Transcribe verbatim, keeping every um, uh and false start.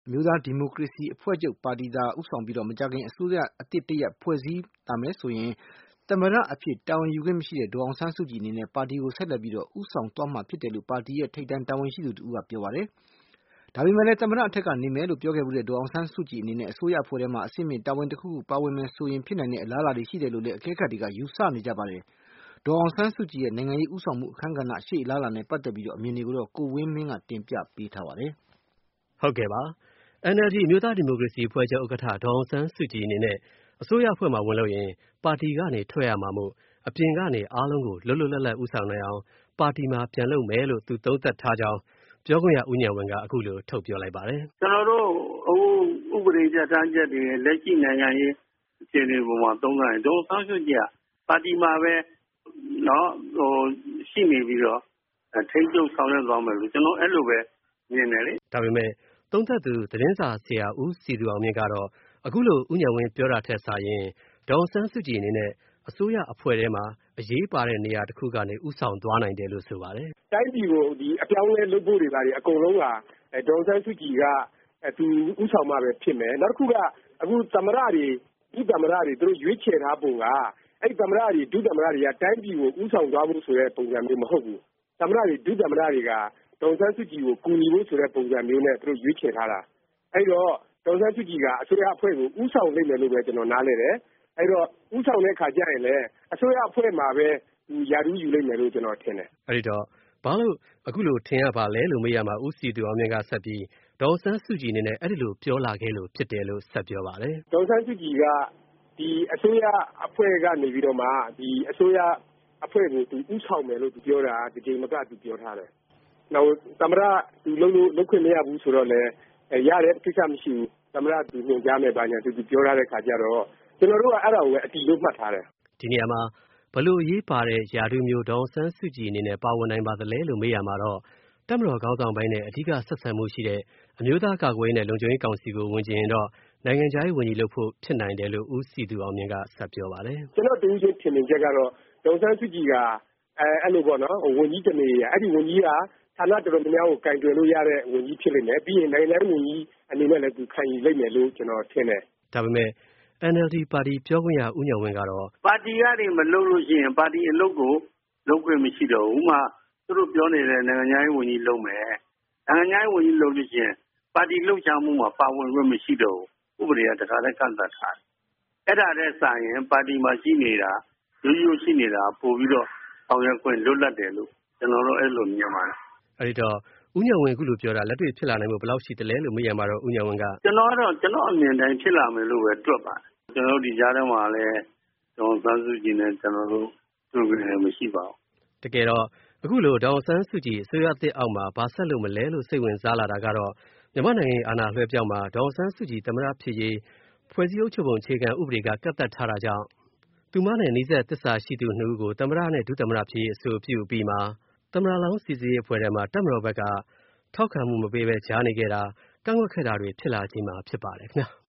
မျိုးသားဒီမိုကရေစီအဖွဲ့ချုပ်ပါတီသာဦးဆောင်ပြီးတော့မကြခင်အစိုးရအသစ်တရက်ဖွဲ့စည်းလာမယ်ဆိုရင်သမ္မတအဖြစ်တာဝန်ယူခွင့်မရှိတဲ့ဒေါ်အောင်ဆန်းစုကြည်အနေနဲ့ပါတီကိုဆက်လက်ပြီးတော့ဦးဆောင်သွားမှာဖြစ်တယ်လို့ပါတီရဲ့ထိပ်တန်းတာဝန်ရှိသူတူကပြောပါတယ်။ဒါပေမဲ့လည်းသမ္မတအထက်ကနေမယ်လို့ပြောခဲ့မှုတဲ့ဒေါ်အောင်ဆန်းစုကြည်အနေနဲ့အစိုးရအဖွဲ့ထဲမှာအဆင့်မြင့်တာဝန်တစ်ခုခုပါဝင်မယ်ဆိုရင်ဖြစ်နိုင်တဲ့အလားအလာတွေရှိတယ်လို့လည်းအကဲခတ်တွေကယူဆနေကြပါတယ်။ဒေါ်အောင်ဆန်းစုကြည်ရဲ့နိုင်ငံရေးဦးဆောင်မှုအခမ်းကဏ္ဍရှေ့အလားအလာနဲ့ပတ်သက်ပြီးတော့အမြင်တွေကိုတော့ကိုဝင်းမင်းကတင်ပြပေးထားပါတယ်။ဟုတ်ကဲ့ပါ။ N L D မျိုးသားဒီမိုကရေစီအဖွဲ့ချုပ်ဥက္ကဋ္ဌဒေါ်အောင်ဆန်းစုကြည်အနေနဲ့အစိုးရအဖွဲ့မှာဝင်လို့ရင်ပါတီကနေထွက်ရမှာမို့အပြင်ကနေအားလုံးကိုလွတ်လွတ်လပ်လပ်ဦးဆောင်နိုင်အောင်ပါတီမှာပြန်လုပ်မယ်လို့သူသုံးသပ်ထားကြောင်းပြောခွင့်ရဦးဉာဏ်ဝင်းကအခုလိုထုတ်ပြောလိုက်ပါတယ်။ကျွန်တော်တို့ဥပဒေကြမ်းတမ်းချက်တွေလက်ရှိနိုင်ငံရေးအခြေအနေပေါ်မှာသုံးသပ်ရင်ဒေါ်အောင်ဆန်းစုကြည်ကပါတီမှာပဲနော်ဟိုရှိနေပြီးတော့ထိန်းချုပ်ဆောင်ရွက်သွားမယ်လို့ကျွန်တော်အဲ့လိုပဲမြင်တယ်လေ။ဒါပေမဲ့သုံးသပ်သူသတင်းစာဆရာဦးစီသူအောင်မြင့်ကတော့အခုလိုဦးဉာဏ်ဝင်းပြောတာထက်စာရင်ဒေါ်အောင်ဆန်းစုကြည်အနေနဲ့အစိုးရအဖွဲ့ထဲမှာအရေးပါတဲ့နေရာတစ်ခုကနေဦးဆောင်သွားနိုင်တယ်လို့ဆိုပါတယ်။တိုင်းပြည်ကိုဒီအပြောင်းအလဲလုပ်ဖို့တွေပါလေအကုန်လုံးကဒေါ်အောင်ဆန်းစုကြည်ကသူဦးဆောင်မှပဲဖြစ်မယ်။နောက်တစ်ခုကအခုသမ္မတတွေဒီသမ္မတတွေသူတို့ရွေးချယ်ထားပုံကအဲ့သမ္မတတွေဒုသမ္မတတွေကတိုင်းပြည်ကိုဦးဆောင်သွားဖို့ဆိုတဲ့ပုံစံမျိုးမဟုတ်ဘူး။သမ္မတတွေဒုသမ္မတတွေကဒေါ်အောင်ဆန်းစုကြည်ကိုကူညီဖို့ဆိုတဲ့ပုံစံမျိုးနဲ့သူတို့ရွေးချယ်ထားတာ။အဲ့တော့ဒေါ်အောင်ဆန်းစုကြည်ကအစိုးရအဖွဲ့ကိုဦးဆောင်နိုင်တယ်လို့ပဲကျွန်တော်နားလည်တယ်။အဲ့တော့ဦးဆောင်တဲ့ခါကျရင်လည်းအစိုးရအဖွဲ့မှာပဲယာတူးယူလိုက်မယ်လို့ကျွန်တော်ထင်တယ်။အဲ့ဒီတော့ဘာလို့အခုလိုထင်ရပါလဲလို့မေးရမှာဦးစီသူအောင်မြင့်ကဆက်ပြီးဒေါ်အောင်ဆန်းစုကြည်အနေနဲ့အဲ့ဒီလိုပြောလာခဲ့လို့ဖြစ်တယ်လို့ဆက်ပြောပါတယ်။ဒေါ်အောင်ဆန်းစုကြည်ကဒီအစိုးရအဖွဲ့ကနေပြီးတော့မှဒီအစိုးရအဖွဲ့ကိုသူဦးဆောင်မယ်လို့သူပြောတာဒီချိန်မကသူပြောထားတယ်။နောက်သမ္မတသူလုံးလို့လုပ်ခွင့်မရဘူးဆိုတော့လည်းရတဲ့ကိစ္စမရှိဘူး။သမ္မတသူညွှန်ကြားမယ်ပါညာသူသူပြောထားတဲ့ခါကျတော့ကျွန်တော်တို့ကအဲ့ဒါကိုပဲအတီးလို့မှတ်ထားတယ်။ဒီနေရာမှာဘလို့အရေးပါတဲ့ယာတူးမျိုးဒေါ်အောင်ဆန်းစုကြည်အနေနဲ့ပါဝင်နိုင်ပါသလဲလို့မေးရမှာတော့တပ်မတော်ခေါင်းဆောင်ပိုင်းနဲ့အဓိကဆက်ဆံမှုရှိတဲ့အမျိုးသားကာကွယ်ရေးနဲ့လုံခြုံရေးကောင်စီကိုဝင်ကျင်ရင်တော့နိုင်ငံခြားရေးဝန်ကြီးလုပ်ဖို့ဖြစ်နိုင်တယ်လို့ဦးစီသူအောင်မြင့်ကဆက်ပြောပါတယ်။ကျွန်တော်တူချင်းထင်မြင်ချက်ကတော့ဒေါ်အောင်ဆန်းစုကြည်ကအဲအဲ့လိုပေါ့နော်ဝန်ကြီးတနေရအဲ့ဒီဝန်ကြီးကဌာနတော်တော်များများကိုကင်တွယ်လို့ရတဲ့ဝန်ကြီးဖြစ်လိမ့်မယ်ပြီးရင်နိုင်ငံဝန်ကြီးအနေနဲ့လည်းသူခံယူလိမ့်မယ်လို့ကျွန်တော်ထင်တယ်။ဒါပေမဲ့N L D ပါတီပြောခွင့်ရဦးဉာဏ်ဝင်းကတော့ပါတီကနေမလုပ်လို့ရှိရင်ပါတီအလုပ်ကိုလုပ်ခွင့်မရှိတော့ဘူးမှသူတို့ပြောနေတဲ့နိုင်ငံခြားရေးဝန်ကြီးလုပ်မယ်နိုင်ငံခြားရေးဝန်ကြီးလုပ်လို့ရှိရင်ပါတီလှုပ်ရှားမှုမှာပါဝင်ခွင့်မရှိတော့ဘူးဥပဒေကတခါတည်းကန့်သတ်ထားတယ်အဲ့ဒါနဲ့စာရင်ပါတီမှာရှိနေတာရိုးရိုးရှိနေတာပို့ပြီးတော့အောင်ရခွင့်လွတ်လပ်တယ်လို့ကျွန်တော်တို့အဲ့လိုမြင်ပါတယ်အဲ့ဒီတော့ဦးဉာဏ်ဝင်းအခုလိုပြောတာလက်တွေ့ဖြစ်လာနိုင်မှုဘယ်လောက်ရှိတယ်လဲလို့မေးရမှာတော့ဦးဉာဏ်ဝင်းကကျွန်တော်ကတော့ကျွန်တော်အမြင်တိုင်းဖြစ်လာမယ်လို့ပဲတွက်ပါတယ်ကျွန်တော်တို့ဒီကြားထဲမှာလည်းဒေါ်အောင်ဆန်းစုကြည်နဲ့ကျွန်တော်တို့တွေ့ကြတယ်မရှိပါဘူးတကယ်တော့အခုလိုဒေါ်အောင်ဆန်းစုကြည်အစိုးရသစ်အောက်မှာဘာဆက်လုပ်မလဲလို့စိတ်ဝင်စားလာတာကတော့မြန်မာနိုင်ငံအာဏာလွှဲပြောင်းမှာဒေါ်အောင်ဆန်းစုကြည်သမ္မတဖြစ်ရေးဖွဲ့စည်းအုပ်ချုပ်ပုံအခြေခံဥပဒေကကန့်သတ်ထားတာကြောင့်သူမနဲ့နှိစက်သစ္စာရှိသူနှစ်ဦးကိုသမ္မတနဲ့ဒုသမ္မတဖြစ်ရေးအဆိုပြုပြီးမှသမ္မတလောင်းစီစစ်ရေးအဖွဲ့ထဲမှာတပ်မတော်ဘက်ကထောက်ခံမှုမပေးဘဲကြားနေခဲ့တာကန့်ကွက်ခဲ့တာတွေဖြစ်လာခြင်းမှာဖြစ်ပါတယ်ခင်ဗျာ